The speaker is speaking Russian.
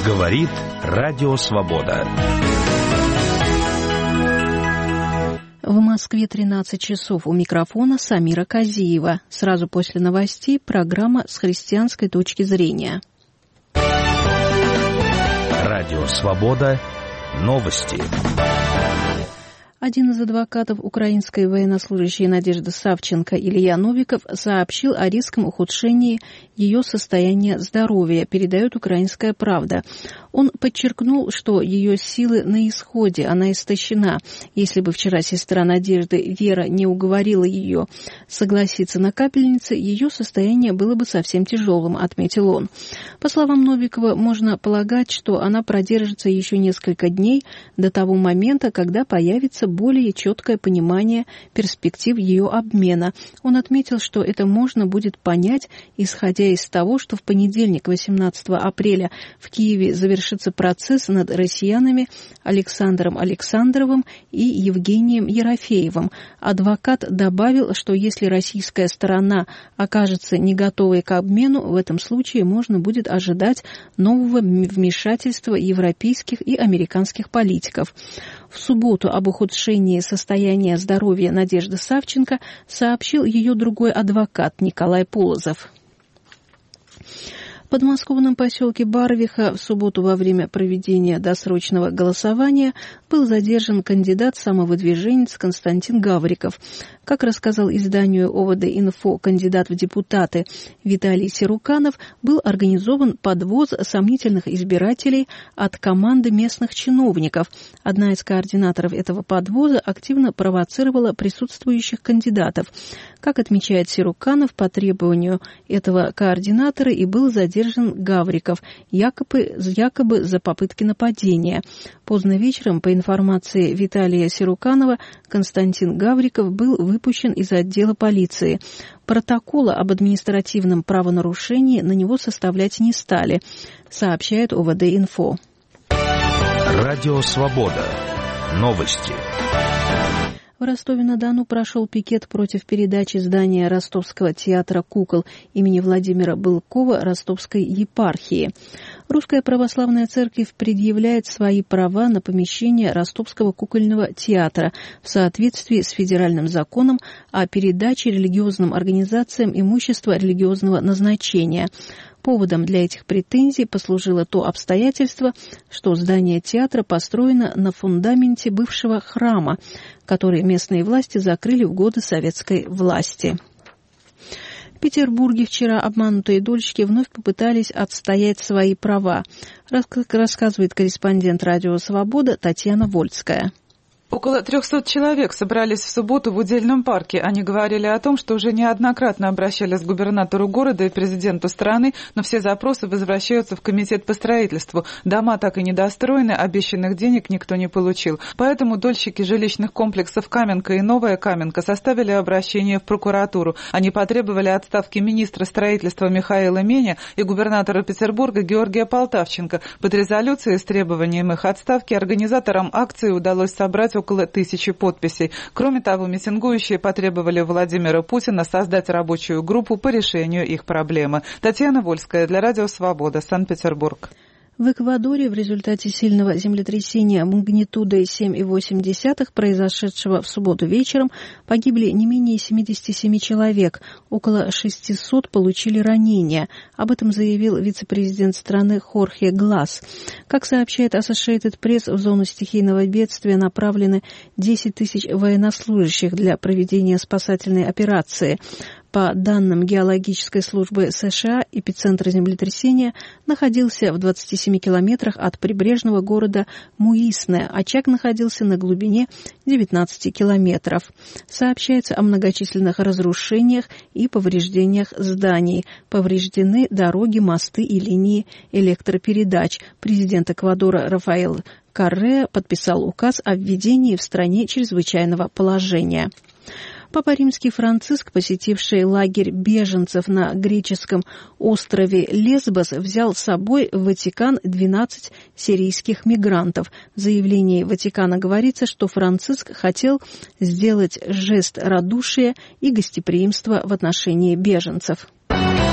Говорит Радио Свобода. В Москве 13 часов. У микрофона Самира Казиева. Сразу после новостей программа «С христианской точки зрения». Радио Свобода. Новости. Один из адвокатов украинской военнослужащей Надежды Савченко, Илья Новиков, сообщил о резком ухудшении ее состояния здоровья, передает «Украинская правда». Он подчеркнул, что ее силы на исходе, она истощена. Если бы вчера сестра Надежды Вера не уговорила ее согласиться на капельнице, ее состояние было бы совсем тяжелым, отметил он. По словам Новикова, можно полагать, что она продержится еще несколько дней до того момента, когда появится более четкое понимание перспектив ее обмена. Он отметил, что это можно будет понять, исходя из того, что в понедельник, 18 апреля, в Киеве завершится процесс над россиянами Александром Александровым и Евгением Ерофеевым. Адвокат добавил, что если российская сторона окажется не готовой к обмену, в этом случае можно будет ожидать нового вмешательства европейских и американских политиков. В субботу об ухудшении состояния здоровья Надежды Савченко сообщил ее другой адвокат Николай Полозов. В подмосковном поселке Барвиха в субботу во время проведения досрочного голосования был задержан кандидат-самовыдвиженец Константин Гавриков. Как рассказал изданию ОВД-Инфо кандидат в депутаты Виталий Сируканов, был организован подвоз сомнительных избирателей от команды местных чиновников. Одна из координаторов этого подвоза активно провоцировала присутствующих кандидатов. Как отмечает Сируканов, по требованию этого координатора и был задержан Гавриков, якобы за попытки нападения. Поздно вечером, по информации Виталия Сируканова, Константин Гавриков был выпущен из отдела полиции. Протокола об административном правонарушении на него составлять не стали, сообщает ОВД-Инфо. Радио Свобода. Новости. В Ростове-на-Дону прошел пикет против передачи здания Ростовского театра кукол имени Владимира Былкова Ростовской епархии. Русская православная церковь предъявляет свои права на помещение Ростовского кукольного театра в соответствии с федеральным законом о передаче религиозным организациям имущества религиозного назначения. Поводом для этих претензий послужило то обстоятельство, что здание театра построено на фундаменте бывшего храма, который местные власти закрыли в годы советской власти. В Петербурге вчера обманутые дольщики вновь попытались отстоять свои права, рассказывает корреспондент «Радио Свобода» Татьяна Вольская. Около 300 человек собрались в субботу в Удельном парке. Они говорили о том, что уже неоднократно обращались к губернатору города и президенту страны, но все запросы возвращаются в комитет по строительству. Дома так и не достроены, обещанных денег никто не получил. Поэтому дольщики жилищных комплексов «Каменка» и «Новая Каменка» составили обращение в прокуратуру. Они потребовали отставки министра строительства Михаила Меня и губернатора Петербурга Георгия Полтавченко. Под резолюцией с требованием их отставки организаторам акции удалось собрать около 1000 подписей. Кроме того, митингующие потребовали Владимира Путина создать рабочую группу по решению их проблемы. Татьяна Вольская для Радио Свобода, Санкт-Петербург. В Эквадоре в результате сильного землетрясения магнитудой 7,8, произошедшего в субботу вечером, погибли не менее 77 человек, около 600 получили ранения. Об этом заявил вице-президент страны Хорхе Глас. Как сообщает Associated Press, в зону стихийного бедствия направлены 10 тысяч военнослужащих для проведения спасательной операции. По данным геологической службы США, эпицентр землетрясения находился в 27 километрах от прибрежного города Муисне. Очаг находился на глубине 19 километров. Сообщается о многочисленных разрушениях и повреждениях зданий. Повреждены дороги, мосты и линии электропередач. Президент Эквадора Рафаэль Корреа подписал указ о введении в стране чрезвычайного положения. Папа Римский Франциск, посетивший лагерь беженцев на греческом острове Лесбос, взял с собой в Ватикан 12 сирийских мигрантов. В заявлении Ватикана говорится, что Франциск хотел сделать жест радушия и гостеприимства в отношении беженцев.